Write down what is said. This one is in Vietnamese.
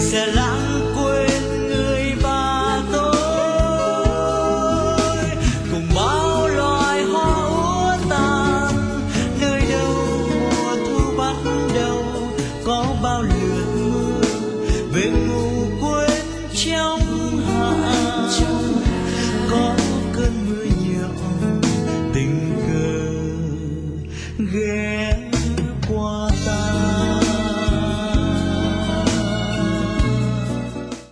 sẽ lãng quên người bà tôi. Cùng bao loài hoa úa tàn, nơi đâu mùa thu bắt đầu, có bao lượt mưa về ngủ quên trong hạ. Có cơn mưa nhỏ tình cờ ghé